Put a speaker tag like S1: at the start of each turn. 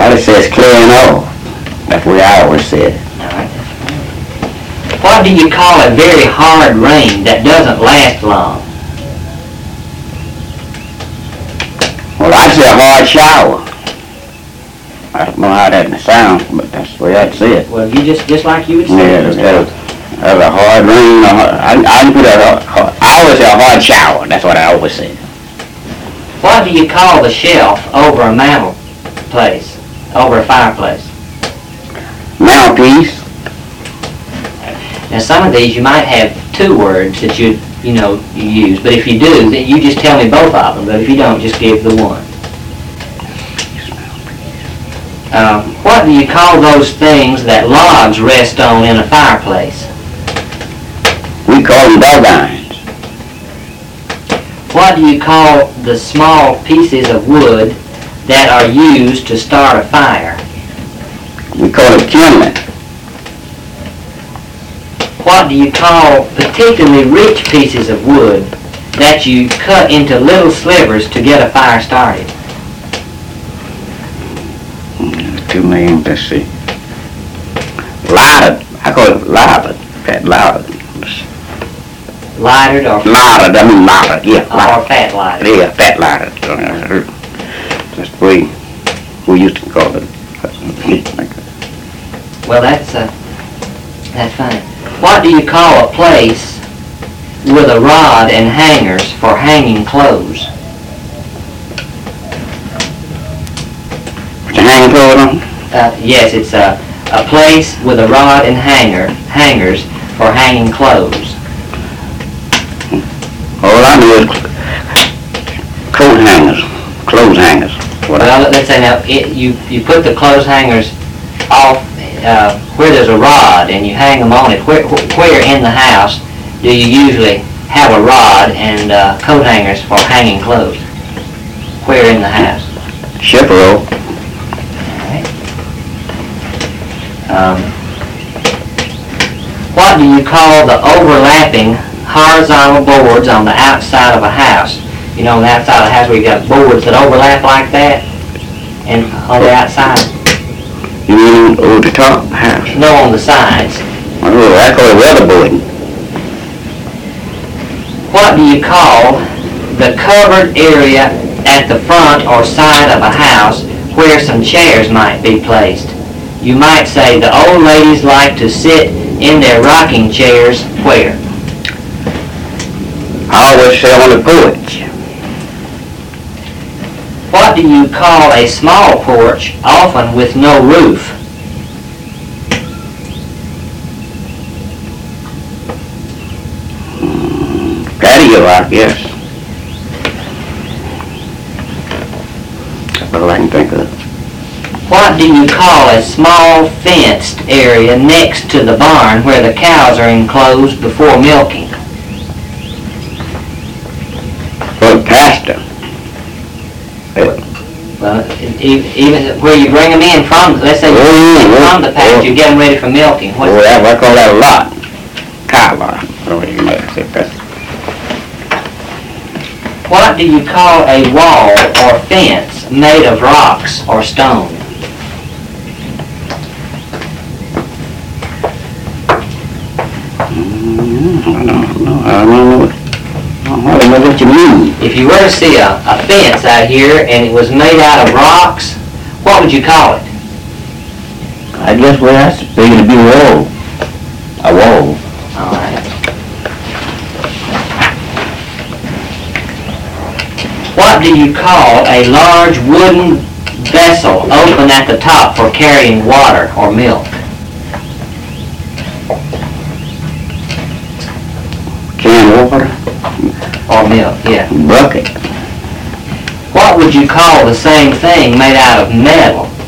S1: Well, it says clearing off. That's what I always said.
S2: All right. What do you call a very hard rain that doesn't last long?
S1: Well, I'd say a hard shower. I don't know how that sounds, but that's the way I'd say it.
S2: Well, you just like you would say
S1: Yeah,
S2: it.
S1: that's a hard rain. I put I always say a hard shower. That's what I always say.
S2: What do you call the shelf over a mantelpiece, over a fireplace?
S1: Mantelpiece.
S2: Now, some of these you might have two words that you use, but if you do, then you just tell me both of them. But if you don't, just give the one. What do you call those things that logs rest on in a fireplace?
S1: We call them dog irons.
S2: What do you call the small pieces of wood that are used to start a fire?
S1: We call it kindling.
S2: What do you call particularly rich pieces of wood that you cut into little slivers to get a fire started?
S1: 2 names, let's see. Lighted. I call it lighted. Fat lighted.
S2: Lighted or
S1: Lighted, I mean lighted, yeah.
S2: or fat lighted?
S1: Yeah, fat lighted. That's the way we used to call it.
S2: Well, that's fine. What do you call a place with a rod and hangers for hanging clothes?
S1: Put your hanging clothes on?
S2: Yes, it's a place with a rod and hangers for hanging clothes.
S1: All I know is clothes hangers.
S2: Well, let's say now, you put the clothes hangers off where there's a rod and you hang them on it. Where in the house do you usually have a rod and coat hangers for hanging clothes? Where in the house?
S1: Chaparral.
S2: What do you call the overlapping horizontal boards on the outside of a house? You know, on the outside of the house where you got boards that overlap like that, and on the outside?
S1: You mean over the top of the house?
S2: No, on the sides.
S1: Oh, I call it weatherboarding.
S2: What do you call the covered area at the front or side of a house where some chairs might be placed? You might say the old ladies like to sit in their rocking chairs where?
S1: I always say on the porch.
S2: What do you call a small porch, often with no roof?
S1: Patio, I guess. That's all I can think of.
S2: What do you call a small fenced area next to the barn where the cows are enclosed before milking?
S1: Well, pasture.
S2: Well, even where you bring them in from, let's say you bring them from the pasture, you get them ready for milking. What?
S1: Well, I call that a lot. Cow lot. You might say that.
S2: What do you call a wall or fence made of rocks or stone?
S1: I don't know what you mean.
S2: If you were to see a fence out here and it was made out of rocks, what would you call it?
S1: I guess what I figured to be a wall. A wall.
S2: All right. What do you call a large wooden vessel open at the top for carrying water or milk?
S1: Can of water.
S2: Or milk, yeah.
S1: Bucket.
S2: What would you call the same thing made out of metal